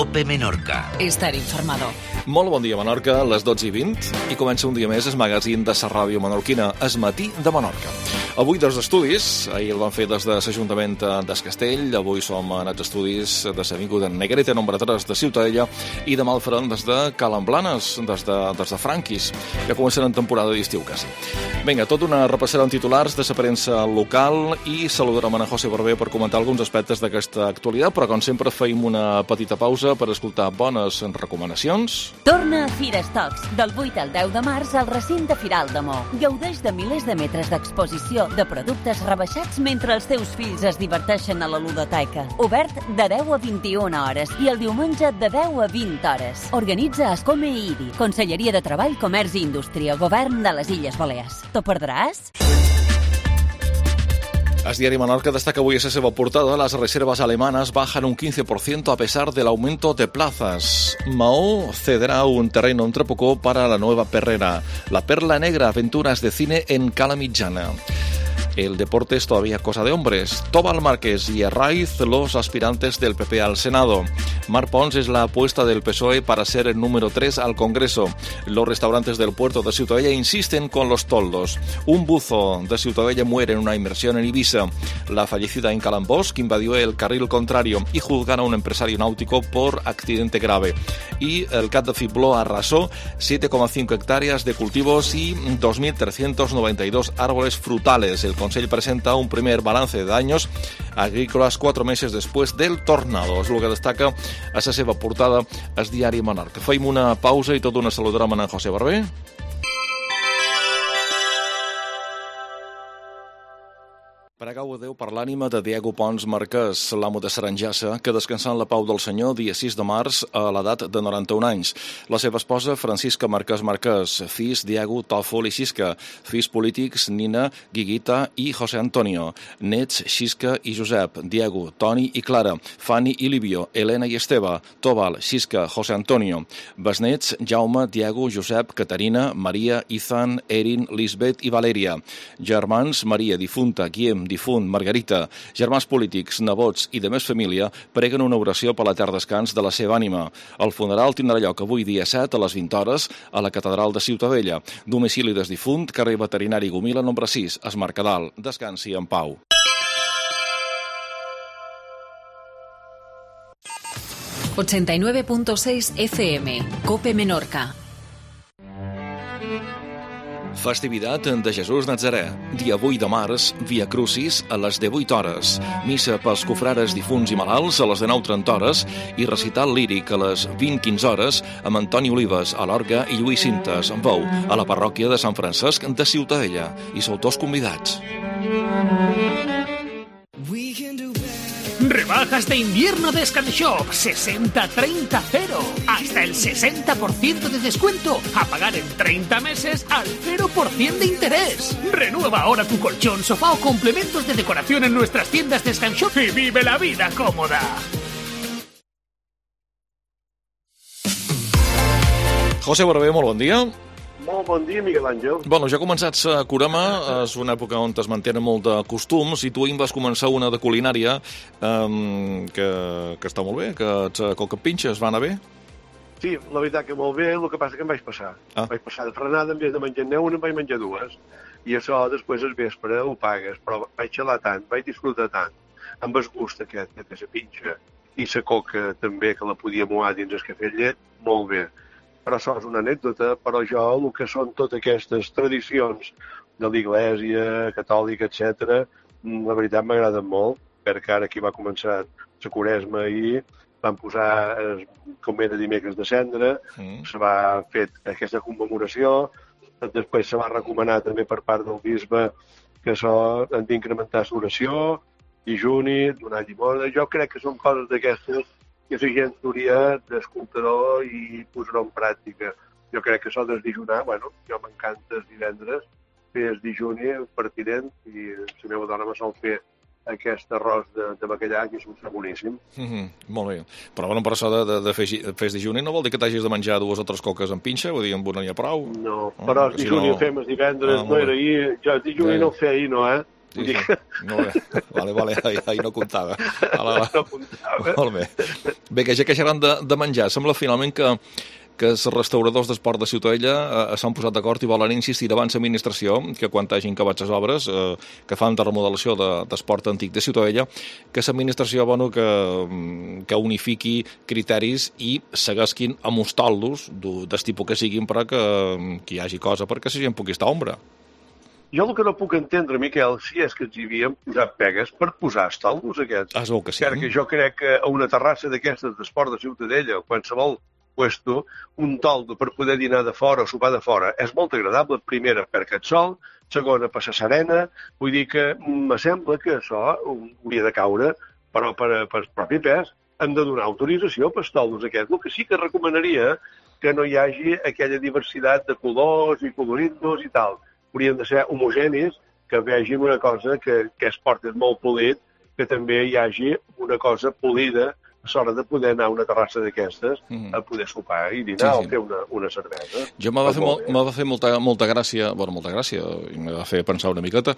COPE Menorca. Estar informado. Molt bon dia, Menorca, a les 12:20, i comença un dia més el magazín de la ràdio menorquina, Es Matí de Menorca. Avui des d'estudis, ahir el van fer des de l'Ajuntament d'Es Castell, avui som en els estudis de l'Avinguda Negreta, nombre 3 de Ciutadella, i demà el farem des de Calamblanes, des de Franquis, que començaran temporada d'estiu quasi. Vinga, tot una repassarem titulars de la premsa local i saludarem a José Barber per comentar alguns aspectes d'aquesta actualitat, però com sempre feim una petita pausa per escoltar bones recomanacions. Torna a Fira Stocks, del 8 al 10 de març al recinte Firal de Mo. Gaudeix de milers de metres d'exposició de productes rebaixats mentre els teus fills es diverteixen a la ludoteca. Obert de 10 a 21 hores i el diumenge de 10 a 20 hores. Organitza Escome i IDI, Conselleria de Treball, Comerç i Indústria, Govern de les Illes Balears. T'ho perdràs? El diario Menorca destaca hoy en su portada: las reservas alemanas bajan un 15% a pesar del aumento de plazas. Mahó cederá un terreno en Trepocó para la nueva perrera. La Perla Negra, aventuras de cine en Cala Mitjana. El deporte es todavía cosa de hombres. Tobal Márquez y Herraiz, los aspirantes del PP al Senado. Mar Pons es la apuesta del PSOE para ser el número 3 al Congreso. Los restaurantes del puerto de Ciutadella insisten con los toldos. Un buzo de Ciutadella muere en una inmersión en Ibiza. La fallecida en Calambós, que invadió el carril contrario, y juzgan a un empresario náutico por accidente grave. Y el CAT de Fibló arrasó 7,5 hectáreas de cultivos y 2.392 árboles frutales. El Consell presenta un primer balance de daños agrícolas 4 meses después del tornado. És el que destaca a la seva portada el diari Menorca. Feim una pausa i tot una saludarem a en José Barber. Pregau a Déu per l'ànima de Diego Pons Marquès, l'amo de Saranjassa, que descansà en la pau del Senyor dia 6 de març a l'edat de 91 anys. La seva esposa, Francisca Marquès Marquès, fills Diego, Tòfol i Xisca, fills polítics Nina, Guiguita i José Antonio, nets Xisca i Josep, Diego, Toni i Clara, Fanny i Livio, Helena i Esteve, Tòbal, Xisca, José Antonio, besnets Jaume, Diego, Josep, Caterina, Maria, Ethan, Erin, Lisbeth i Valèria, germans Maria, difunta, Guillem, difunt, Margarita, germans polítics, nebots i de més família preguen una oració per l'etern descans de la seva ànima. El funeral tindrà lloc avui dia 7 a les 20 hores a la Catedral de Ciutadella. Domicili del difunt, carrer Veterinari Gomila, nombre 6, Es Mercadal. Descansi en pau. ...89.6 FM, COPE Menorca. Festivitat de Jesús Nazaré. Dia 8 de març, Via Crucis a les 18 hores. Missa pels cofrares difunts i malalts a les 19:30 hores i recital líric a les 20:15 hores amb Antoni Olives a l'orgue i Lluís Cintes en veu a la parròquia de Sant Francesc de Ciutadella. I sou tots convidats. Rebajas de invierno de Scanshop, 60-30-0. Hasta el 60% de descuento. A pagar en 30 meses al 0% de interés. Renueva ahora tu colchón, sofá o complementos de decoración en nuestras tiendas de Scanshop y vive la vida cómoda. José Barber, molt bon dia. Molt bon dia, Miguel Àngel. Bueno, ja començats a Curama, és una època on es mantenen molt de costums, i tu ahir vas començar una de culinària que està molt bé, que ets coca pinxes, va anar bé? Sí, la veritat que molt bé, el que passa que em vaig passar. Vaig passar de frenada, en vez de menjar una, em vaig menjar dues. I això després al vespre ho pagues, però vaig xalar tant, vaig disfrutar tant, amb el gust aquest de la pinxa i la coca també, que la podia moar dins el cafè llet, molt bé. Però això és una anècdota, però jo, el que són totes aquestes tradicions de l'Església catòlica, etc., la veritat m'agraden molt, perquè ara aquí va començar la Quaresma i van posar, com era dimecres de cendra, se va fer aquesta commemoració, després se va recomanar també per part del bisbe que això han d'incrementar l'oració, dijuni, donar llimona. Jo crec que són coses d'aquestes que la gent hauria d'escoltar i posar en pràctica. Jo crec que això del dijunar, bueno, jo m'encanta els divendres, fer el dijuni, el partident, i la meva dona me sol fer aquest arròs de bacallà, que és un boníssim. Molt bé. Però bueno, per això de fer dijuni no vol dir que t'hagis de menjar 2 o 3 coques en pinxa? Vull dir, amb una n'hi ha prou? No, però el dijuni ho fem els divendres, no era ahir. Jo el dijuni no ho feia ahir, no, Sí. Molt bé. Vale, ahir no comptava. No comptava. Molt bé. Bé, que ja queixaran de menjar. Sembla finalment que els restauradors d'esport de Ciutadella s'han posat d'acord i volen insistir davant l'administració que quan hagin acabat les obres que fan de remodelació d'esport antic de Ciutadella, que l'administració que unifiqui criteris i seguesquin amb uns toldos del tipus que siguin per que hi hagi cosa perquè la gent pugui estar a ombra. Jo el que no puc entendre, Miquel, si és que ens hi havíem posat pegues per posar els toldos aquests. Es veu que sí. Perquè jo crec que a una terrassa d'aquestes d'esport de Ciutadella o qualsevol puesto, un toldo per poder dinar de fora o sopar de fora és molt agradable, primera perquè et sol, segona per la serena, vull dir que me sembla que això hauria de caure, però per propi pes hem de donar autorització per als toldos aquests. El que sí que recomanaria que no hi hagi aquella diversitat de colors i colorindos i tal. Haurien de ser homogenis, que vegin una cosa que esport és molt polit, que també hi hagi una cosa polida a l'hora de poder anar a una terrassa d'aquestes a poder sopar i dinar o fer una cervesa. Jo m'ha de fer molta gràcia, i m'ha de fer pensar una miqueta.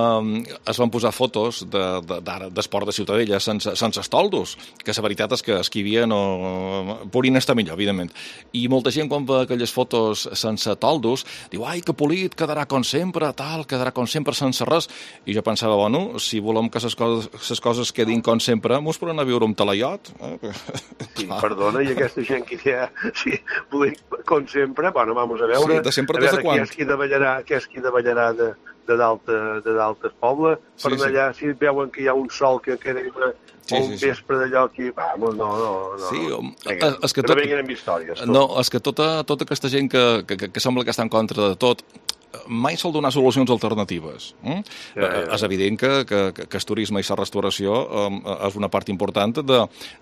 Es van posar fotos d'esport de Ciutadella sense estoldos, que la veritat és que els que hi havia podrien estar millor, evidentment. I molta gent quan ve aquelles fotos sense toldos diu, ai, que polit, quedarà com sempre, quedarà com sempre sense res. I jo pensava, bueno, si volem que les coses quedin com sempre, mos podem anar a viure un talaiot. Sí, perdona, i aquesta gent que ja, sí, com sempre, bueno, vamos a veure, sí, de veure qui és qui davallarà de d'altres pobles, per allà, si veuen que hi ha un sol que queda un vespre d'allò aquí, vamos, no. Sí, és que no venguin amb històries. No, és que tota aquesta gent que sembla que està en contra de tot, mai sol donar solucions alternatives. És evident que el turisme i la restauració és una part important de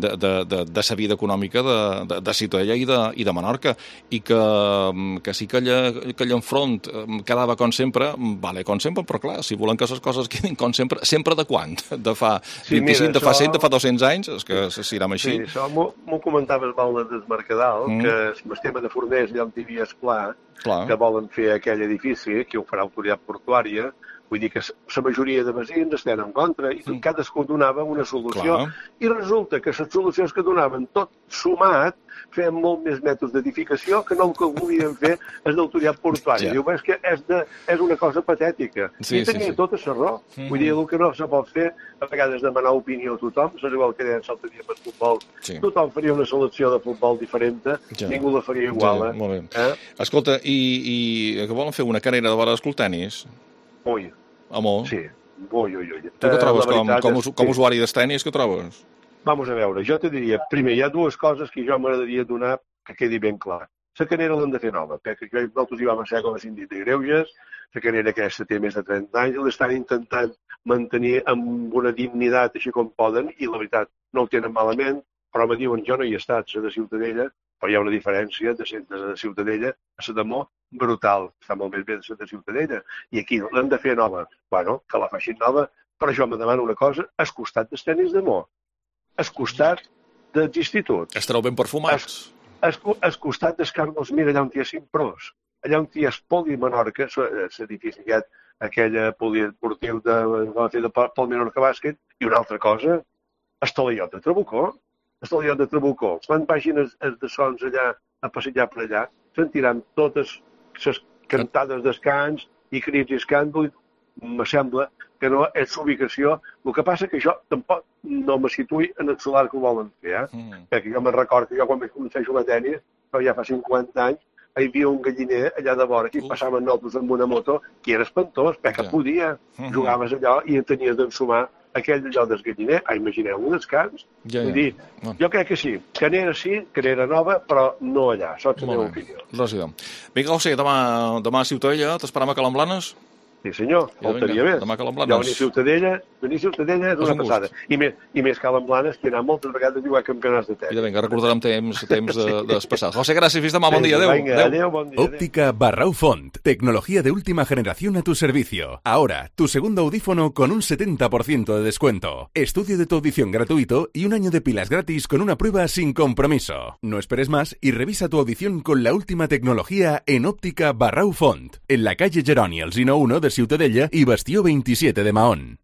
la vida econòmica de Ciutadella i de Menorca, i que sí que l'enfront quedava com sempre, vale com sempre, però clar, si volen que les coses quedin com sempre de quant? De fa 25, de fa 100, de fa 200 anys? És que si anem així... Sí, això m'ho comentaves Valdes del Mercadal, que el tema de Forners ja en havia esclar, que volen fer aquell edifici, que ho farà l'autoritat portuària, vull dir que la majoria de veïns estan en contra, i cadascú donava una solució, i resulta que les solucions que donaven tot sumat feien molt més metres d'edificació que no el que volien fer és l'autoritat portuària. Diu, és que és una cosa patètica. I tenia tota la raó. Vull dir, el que no se pot fer, a vegades demanar opinió a tothom, és igual que deien l'altre dia per futbol. Tothom faria una selecció de futbol diferent, ningú la faria igual. Molt bé. Escolta, i que volen fer una carrera de vora del tenis? Ui. Amor? Sí. Ui. Tu què trobes com usuari del tenis? Què trobes? Vamos a veure, jo te diria, primer, hi ha dues coses que jo m'agradaria donar que quedi ben clar. La canera l'hem de fer nova, perquè nosaltres hi vam ser com a síndic de greuges, la canera aquesta té més de 30 anys, i l'estan intentant mantenir amb una dignitat així com poden, i la veritat, no ho tenen malament, però me diuen, jo no hi he estat, la de Ciutadella, però hi ha una diferència de Ciutadella a la de Mo brutal, està molt més bé de la de Ciutadella, i aquí l'hem de fer nova. Bueno, que la facin nova, però jo me demano una cosa, al costat dels tenis de Mo, al costat dels instituts. Estareu ben perfumats. Al costat dels Carlos, mira, allà on hi ha 5 pros, allà on hi ha Poli Menorca, l'edifici aquell poliesportiu de Pol Menorca Bàsquet, i una altra cosa, el Talaiot de Trabucó. Quan vagin els de sons allà a passejar per allà, sentiran totes les cantades d'escans i crits i escàndol. Me sembla que no és l'ubicació. El que passa que jo tampoc no me situï en el solar que ho volen fer, perquè jo me'n recordo que jo quan vaig començar a jugar a tenis, però ja fa 50 anys, hi havia un galliner allà de vora que passaven nosaltres amb una moto, que era espantós, perquè podia. Jugaves allò i tenies d'ensumar aquell allò del galliner. Imagineu-ho, dels camps. Vull dir, jo crec que sí. Canera nova, però no allà. Això és la meva opinió. Vinga, José, demà a Ciutadella, t'esperam a Calamblanes? Sí, senyor, faltaria més. Demà a Calamblanes. Ja venir a Ciutadella és una passada. I més Calamblanes, que hi ha moltes vegades a jugar campionats de tenis. Vinga, recordarem temps passats. José, gràcies, fins demà, bon dia, adeu. Adeu, bon dia. Óptica Barrau Font, tecnología de última generación a tu servicio. Ahora, tu segundo audífono con un 70% de descuento. Estudio de tu audición gratuito y un año de pilas gratis con una prueba sin compromiso. No esperes más y revisa tu audición con la última tecnología en Óptica Barrau Font, en la calle Geroni, el Sino 1 de de Ciutadella i Bastió 27 de Mahón.